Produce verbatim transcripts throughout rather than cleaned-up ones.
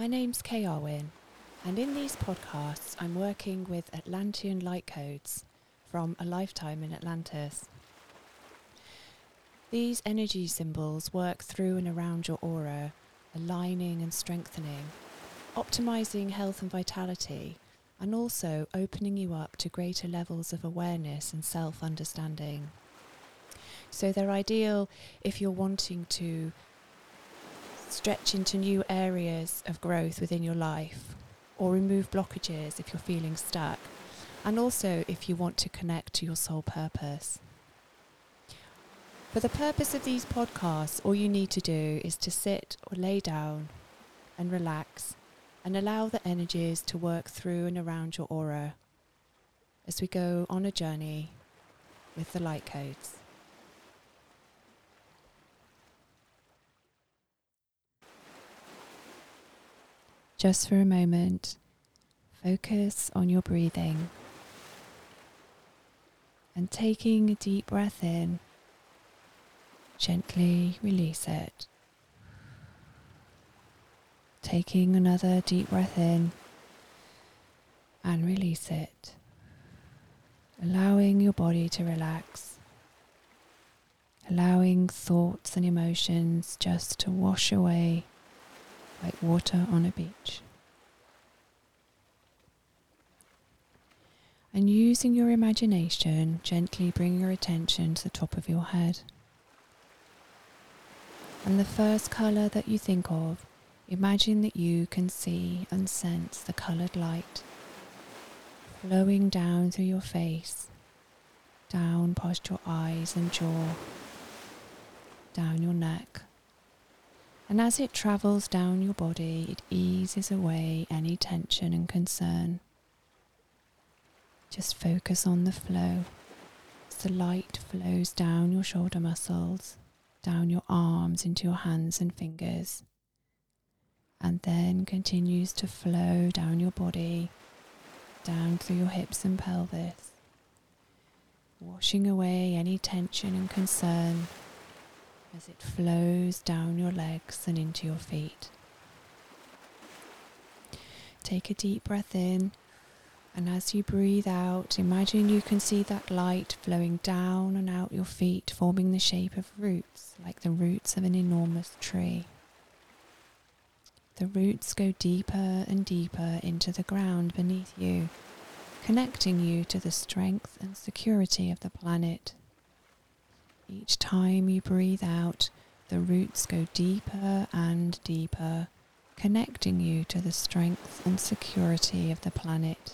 My name's Kay Arwin, and in these podcasts I'm working with Atlantean light codes from A Lifetime in Atlantis. These energy symbols work through and around your aura, aligning and strengthening, optimizing health and vitality, and also opening you up to greater levels of awareness and self-understanding. So they're ideal if you're wanting to stretch into new areas of growth within your life, or remove blockages if you're feeling stuck, and also if you want to connect to your soul purpose. For the purpose of these podcasts, all you need to do is to sit or lay down and relax and allow the energies to work through and around your aura as we go on a journey with the light codes. Just for a moment, focus on your breathing and taking a deep breath in, gently release it. Taking another deep breath in and release it, allowing your body to relax, allowing thoughts and emotions just to wash away like water on a beach. And using your imagination, gently bring your attention to the top of your head. And the first colour that you think of, imagine that you can see and sense the coloured light flowing down through your face, down past your eyes and jaw, down your neck. And as it travels down your body, it eases away any tension and concern. Just focus on the flow as the light flows down your shoulder muscles, down your arms into your hands and fingers, and then continues to flow down your body, down through your hips and pelvis, washing away any tension and concern as it flows down your legs and into your feet. Take a deep breath in, and as you breathe out, imagine you can see that light flowing down and out your feet, forming the shape of roots, like the roots of an enormous tree. The roots go deeper and deeper into the ground beneath you, connecting you to the strength and security of the planet. Each time you breathe out, the roots go deeper and deeper, connecting you to the strength and security of the planet.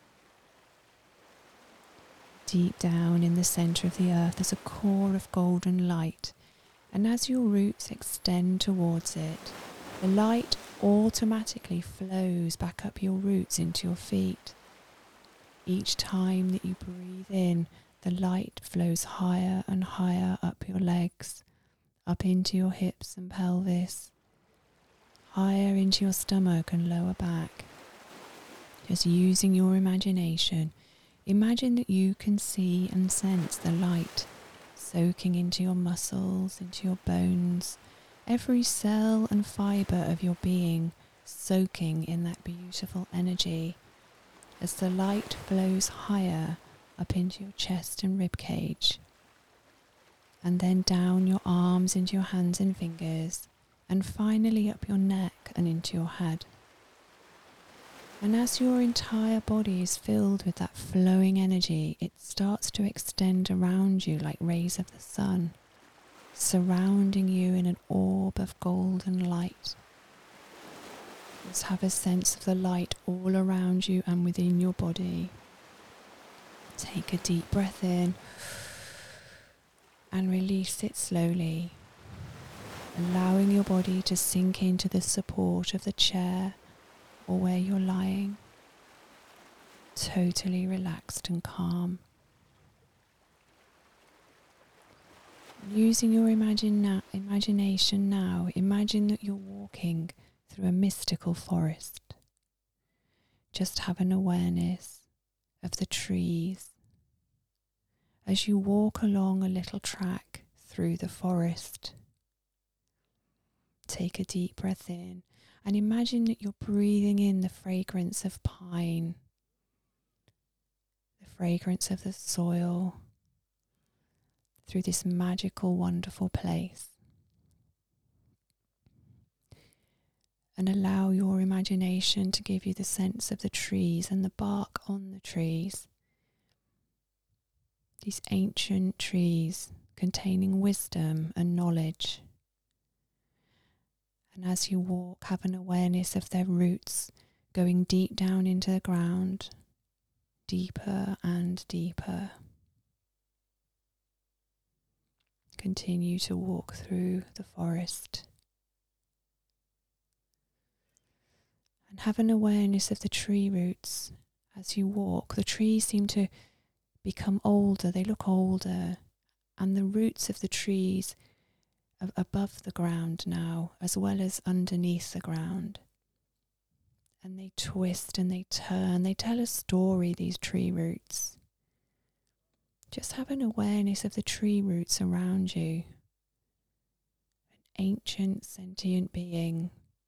Deep down in the centre of the earth is a core of golden light, and as your roots extend towards it, the light automatically flows back up your roots into your feet. Each time that you breathe in, the light flows higher and higher up your legs, up into your hips and pelvis, higher into your stomach and lower back. Just using your imagination, imagine that you can see and sense the light soaking into your muscles, into your bones, every cell and fibre of your being soaking in that beautiful energy as the light flows higher up into your chest and rib cage, and then down your arms into your hands and fingers, and finally up your neck and into your head. And as your entire body is filled with that flowing energy, it starts to extend around you like rays of the sun, surrounding you in an orb of golden light. Just have a sense of the light all around you and within your body. Take a deep breath in and release it slowly, allowing your body to sink into the support of the chair or where you're lying, totally relaxed and calm. Using your imagine na- imagination now, imagine that you're walking through a mystical forest. Just have an awareness of the trees as you walk along a little track through the forest. Take a deep breath in And imagine that you're breathing in the fragrance of pine, the fragrance of the soil, through this magical, wonderful place. And allow your imagination to give you the sense of the trees and the bark on the trees. These ancient trees containing wisdom and knowledge. And as you walk, have an awareness of their roots going deep down into the ground, deeper and deeper. Continue to walk through the forest. And have an awareness of the tree roots. As you walk, the trees seem to become older, they look older, and the roots of the trees are above the ground now, as well as underneath the ground. And they twist and they turn, they tell a story, these tree roots. Just have an awareness of the tree roots around you. An ancient sentient being.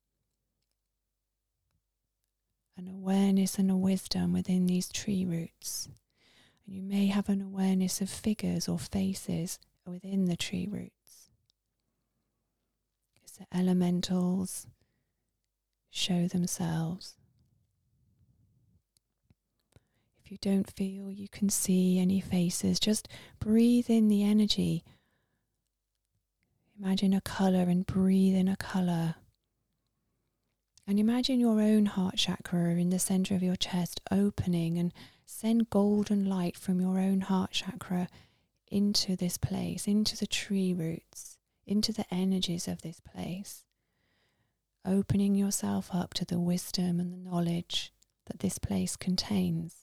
An awareness and a wisdom within these tree roots. And you may have an awareness of figures or faces within the tree roots. As the elementals show themselves. If you don't feel you can see any faces, just breathe in the energy. Imagine a colour and breathe in a colour. And imagine your own heart chakra in the centre of your chest opening, and send golden light from your own heart chakra into this place, into the tree roots, into the energies of this place. Opening yourself up to the wisdom and the knowledge that this place contains.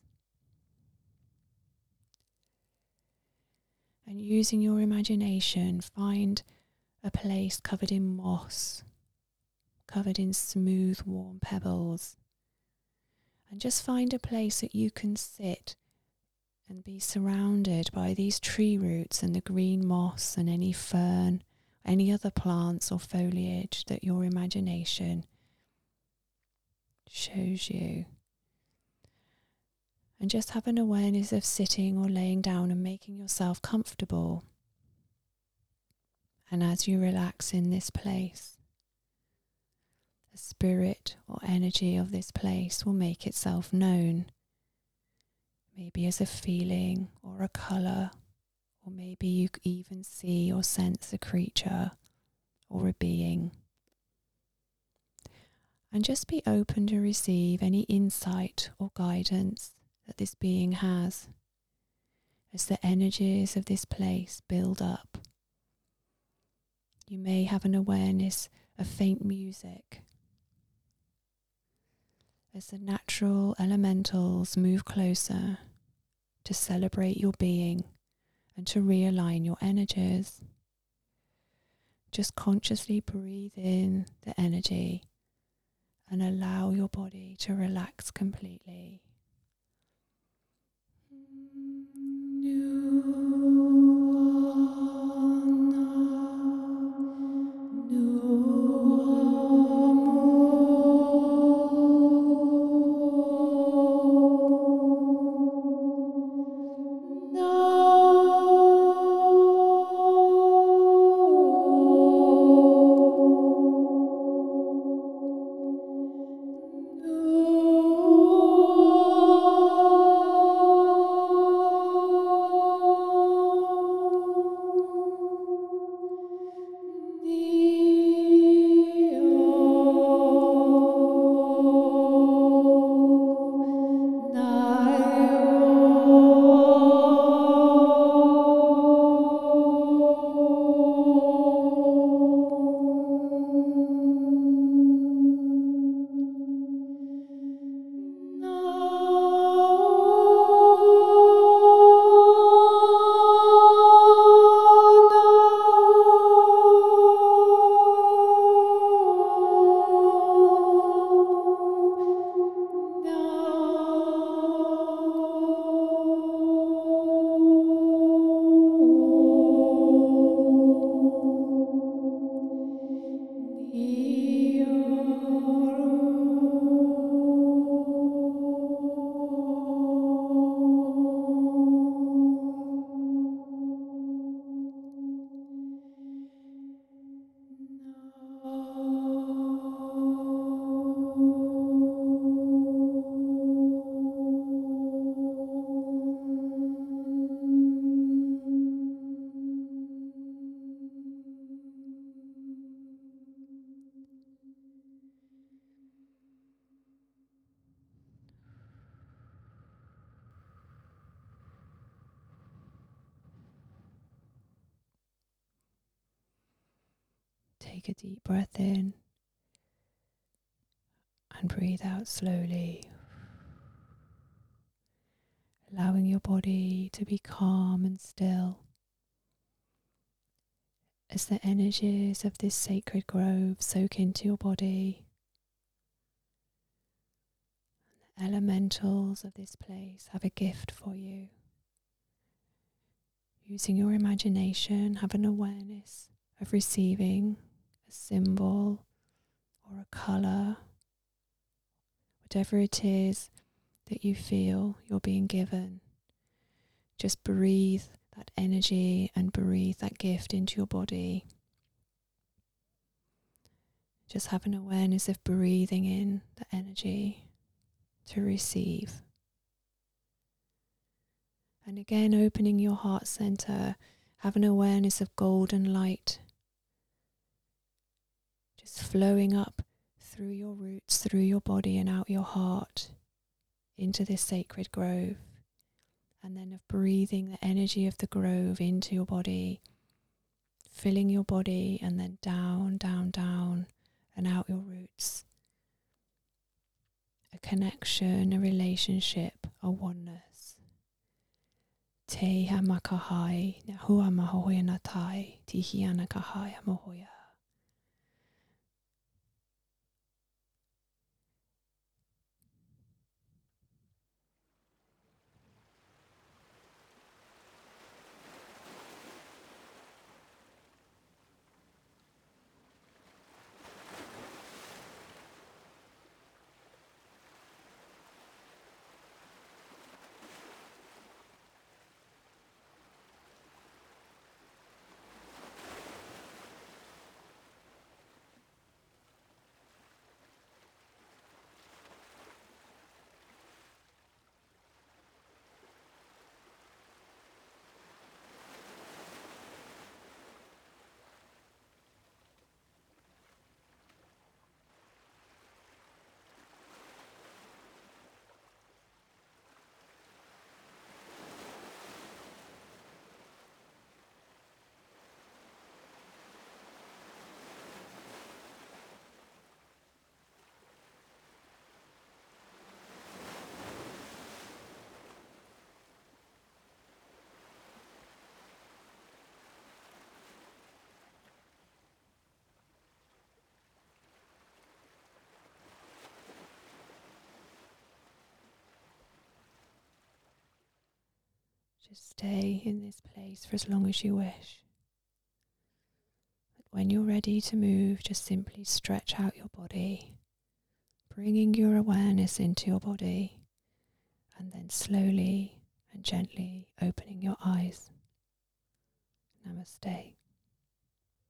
And using your imagination, find a place covered in moss, covered in smooth, warm pebbles. And just find a place that you can sit and be surrounded by these tree roots and the green moss and any fern, any other plants or foliage that your imagination shows you. And just have an awareness of sitting or laying down and making yourself comfortable. And as you relax in this place, the spirit or energy of this place will make itself known. Maybe as a feeling or a colour, or maybe you even see or sense a creature or a being. And just be open to receive any insight or guidance that this being has as the energies of this place build up. You may have an awareness of faint music as the natural elementals move closer to celebrate your being and to realign your energies. Just consciously breathe in the energy and allow your body to relax completely. No. take a deep breath in and breathe out slowly, allowing your body to be calm and still as the energies of this sacred grove soak into your body. The elementals of this place have a gift for you. Using your imagination, have an awareness of receiving a symbol or a colour, whatever it is that you feel you're being given. Just breathe that energy and breathe that gift into your body. Just have an awareness of breathing in the energy to receive. And again, opening your heart center, have an awareness of golden light just flowing up through your roots, through your body and out your heart into this sacred grove. And then of breathing the energy of the grove into your body, filling your body and then down, down, down and out your roots. A connection, a relationship, a oneness. Te hamakahai, nahua mahoya natai, tihiana kahai mahoya. Just stay in this place for as long as you wish. But when you're ready to move, just simply stretch out your body, bringing your awareness into your body, and then slowly and gently opening your eyes. Namaste.